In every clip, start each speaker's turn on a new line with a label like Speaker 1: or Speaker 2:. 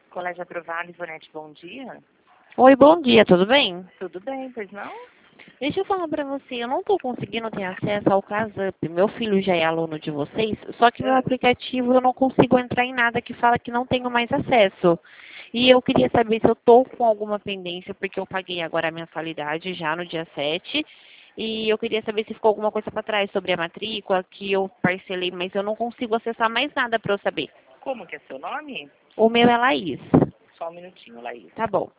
Speaker 1: Colégio Aprovado, Ivonete, bom dia.
Speaker 2: Oi, bom dia, tudo bem?
Speaker 1: Tudo bem, pois não?
Speaker 2: Deixa eu falar pra você, eu não estou conseguindo ter acesso ao Casap. Meu filho já é aluno de vocês, só que meu
Speaker 1: Ah,
Speaker 2: aplicativo eu não consigo entrar em nada que fala que não tenho mais acesso. E eu queria saber se eu estou com alguma pendência, porque eu paguei agora a mensalidade já no dia 7. E eu queria saber se ficou alguma coisa para trás sobre a matrícula, que eu parcelei, mas eu não consigo acessar mais nada para eu saber.
Speaker 1: como que é seu nome?
Speaker 2: O meu é Laís.
Speaker 1: Só um minutinho, Laís.
Speaker 2: Tá bom.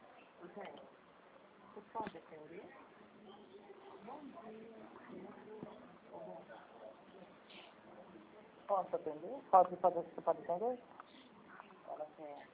Speaker 1: Posso atender? Você pode atender? Ela quer.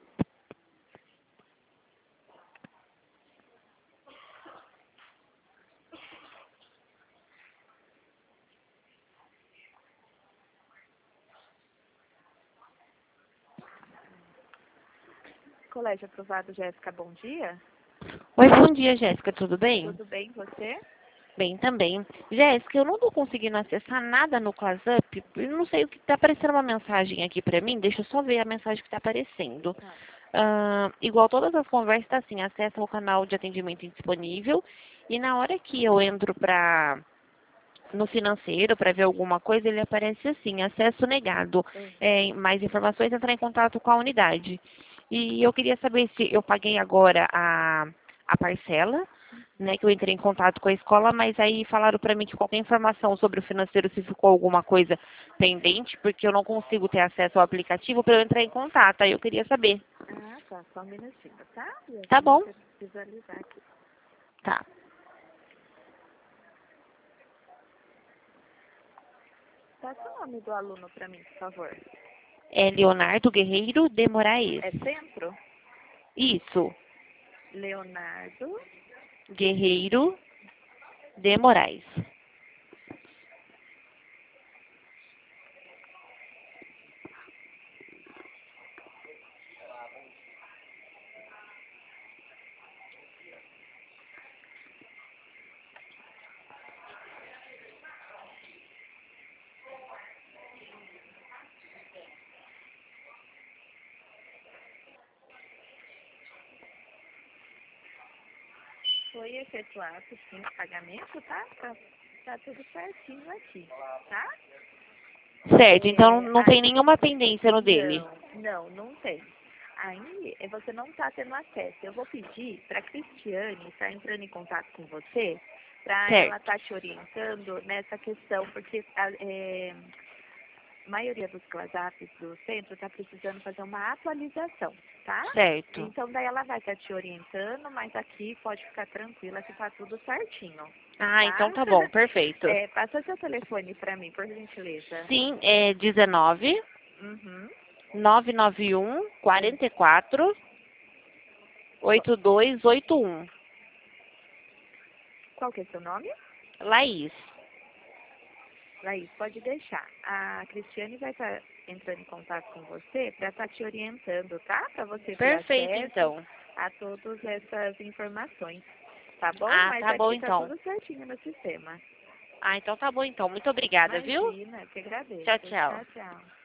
Speaker 1: Colégio Aprovado, Jéssica, bom dia.
Speaker 2: Oi, bom dia, Jéssica, tudo bem?
Speaker 1: Tudo bem, você?
Speaker 2: Bem também. Jéssica, eu não estou conseguindo acessar nada no ClassUp. Eu não sei o que está aparecendo uma mensagem aqui para mim. Deixa eu só ver a mensagem que está aparecendo.
Speaker 1: Tá.
Speaker 2: Igual todas as conversas, tá assim, acessa o canal de atendimento indisponível. E na hora que eu entro no financeiro para ver alguma coisa, ele aparece assim, acesso negado. Mais informações, entrar em contato com a unidade. E eu queria saber se eu paguei agora a parcela, né, que eu entrei em contato com a escola, mas aí falaram para mim que qualquer informação sobre o financeiro, se ficou alguma coisa pendente, porque eu não consigo ter acesso ao aplicativo para eu entrar em contato. Aí eu queria saber.
Speaker 1: Ah, tá, só um minutinho, tá?
Speaker 2: Tá bom?
Speaker 1: Deixa eu visualizar aqui.
Speaker 2: Tá.
Speaker 1: Passa o nome do aluno para mim, por favor.
Speaker 2: É Leonardo Guerreiro de Moraes.
Speaker 1: É Centro?
Speaker 2: Isso.
Speaker 1: Leonardo.
Speaker 2: Guerreiro de Moraes.
Speaker 1: Foi efetuado, sim, o pagamento, tá? Tá tudo certinho aqui, tá?
Speaker 2: Certo, então não tem
Speaker 1: Aí,
Speaker 2: nenhuma pendência no dele.
Speaker 1: não tem. Aí, você não está tendo acesso. Eu vou pedir para a Cristiane estar entrando em contato com você, para ela
Speaker 2: Certo.
Speaker 1: estar te orientando nessa questão, porque a maioria dos ClassApps do centro está precisando fazer uma atualização, tá?
Speaker 2: Certo.
Speaker 1: Então, daí ela vai estar te orientando, mas aqui pode ficar tranquila que tá tudo certinho,
Speaker 2: Ah, então
Speaker 1: tá?
Speaker 2: tá bom, perfeito.
Speaker 1: Passa seu telefone para mim, por gentileza.
Speaker 2: Sim, é 19
Speaker 1: Uhum.
Speaker 2: 991 44 8281.
Speaker 1: Qual que é seu nome?
Speaker 2: Laís.
Speaker 1: Laís, pode deixar. A Cristiane vai estar entrando em contato com você para estar te orientando, tá? Para você ter
Speaker 2: Perfeito,
Speaker 1: acesso
Speaker 2: então.
Speaker 1: a todas essas informações, tá bom?
Speaker 2: Ah,
Speaker 1: Mas
Speaker 2: tá bom
Speaker 1: aqui tá
Speaker 2: então.
Speaker 1: tudo certinho no sistema.
Speaker 2: Ah, então tá bom então. Muito obrigada, viu?
Speaker 1: Imagina, que agradeço.
Speaker 2: Tchau, tchau.
Speaker 1: Tchau, tchau.